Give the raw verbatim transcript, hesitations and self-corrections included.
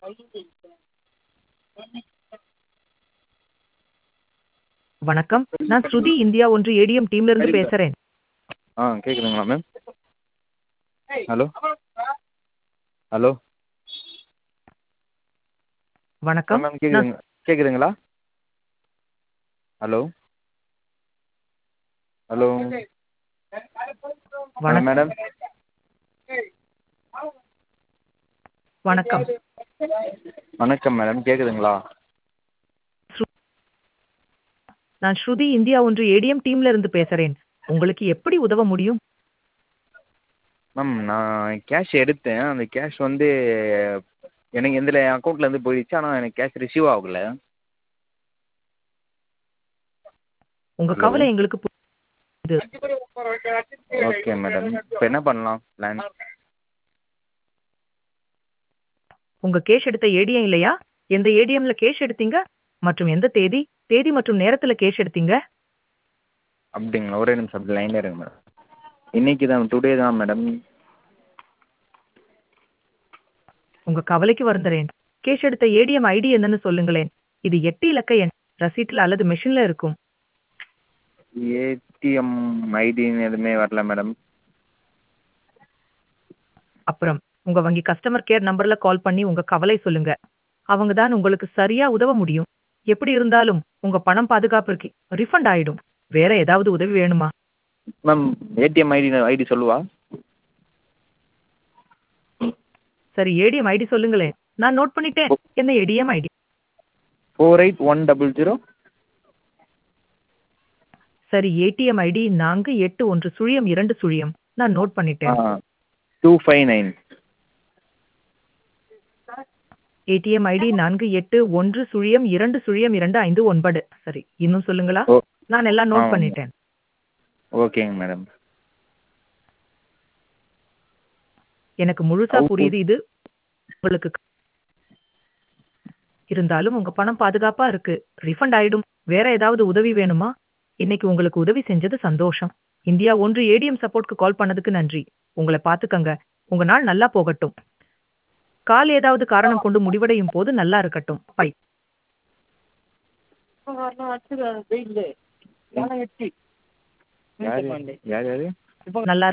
வணக்கம். நான் ஸ்ருதி இந்தியா ஒன்று ஏடிஎம் டீம்ல இருந்து பேசுறேன். ஆ கேட்குதுங்களா மேம்? ஹலோ ஹலோ ஆ வணக்கம். மேம் நான் கேட்குதுங்க கேட்குதுங்களா? ஹலோ ஹலோ ஆ வணக் மேடம் வணக்கம். வணக்கம் மேடம் கேட்குதுங்களா? ஸ்ரு நான் ஸ்ருதி இந்தியா ஒன்று ஏடிஎம் டீம்ல இருந்து பேசுறேன். உங்களுக்கு எப்படி உதவ முடியும்? மேம் நான் கேஷ் எடுத்தேன். அந்த கேஷ் வந்து எனக்கு எந்தில் என் அக்கௌண்ட்லேருந்து போயிடுச்சு. ஆனால் எனக்கு கேஷ் ரிசீவ் ஆகல. உங்க ஹலோ கவலை எங்களுக்கு புரியுது. Okay madam. இப்போ என்ன பண்ணலாம் பிளான்? உங்க கேஷ் எடுத்த ஏடிஎம் இல்லையா? எந்த ஏடிஎம்ல கேஷ் எடுத்தீங்க? மற்றும் எந்த தேதி? தேதி மற்றும் நேரத்துல கேஷ் எடுத்தீங்க? அப்படிங்களா? ஒரே நிமிஷம் அப்படி லைன்லேயே இருங்க மேடம். இன்னைக்கு தான் டுடே தான் மேடம். உங்க கவலைக்கு வருந்துறேன். கேஷ் எடுத்த ஏடிஎம் ஐடி என்னன்னு சொல்லுங்களேன். இது எட்டு இலக்க எண். ரசீட்ல அல்லது மெஷின்ல இருக்கும். ஏடிஎம் ஐடின்னு எதுவுமே வரல மேடம். அப்புறம் உங்க வங்கி கஸ்டமர் கேர் நம்பர்ல கால் பண்ணி உங்க கவலை சொல்லுங்க. அவங்க தான் உங்களுக்கு சரியா உதவ முடியும். எப்படி இருந்தாலும் உங்க பணம் பாதுகாப்பிற்கு ரிஃபண்ட் ஆயிடும். வேற ஏதாவது உதவி வேணுமா? மேம் ஏடிஎம் ஐடி ஐடி சொல்லுவா? சரி, ஏடிஎம் ஐடி சொல்லுங்களேன். நான் நோட் பண்ணிட்டேன். என்ன ATM ID? Four eight one double zero சரி, ஏடிஎம் ஐடி நான்கு எட்டு ஒன்று சுழியம் இரண்டு சுழியம். நான் நோட் ஆ பண்ணிட்டேன். Two five nine. ATM ID நான்கு எட்டு ஒன்று சுழியம் இரண்டு சுழியம் இரண்டு ஐந்து ஒன்பது. சரி, இன்னும் சொல்லுங்களா? ஓ நான் எல்லாம் நோட் ஆமாம் மேம். பண்ணிட்டேன். ஓகேங்க மேடம். எனக்கு முழுசா அவுட்புட் புரியுது இது உங்களுக்கு. இருந்தாலும் உங்க பணம் பாதுகாப்பா இருக்கு. ரிஃபண்ட் ஆயிடும். வேற ஏதாவது உதவி வேணுமா? இன்னைக்கு உங்களுக்கு உதவி செஞ்சது சந்தோஷம். இந்தியா ஒன்று ஏடிஎம் சப்போர்ட்க்கு கால் பண்ணதுக்கு நன்றி. உங்களை பார்த்துக்கங்க. உங்க நாள் நல்லா போகட்டும். கால் ஏதாவது காரணம் கொண்டு முடிவடையும் போது நல்லா இருக்கட்டும். பை. யார் யார் யார் நல்லா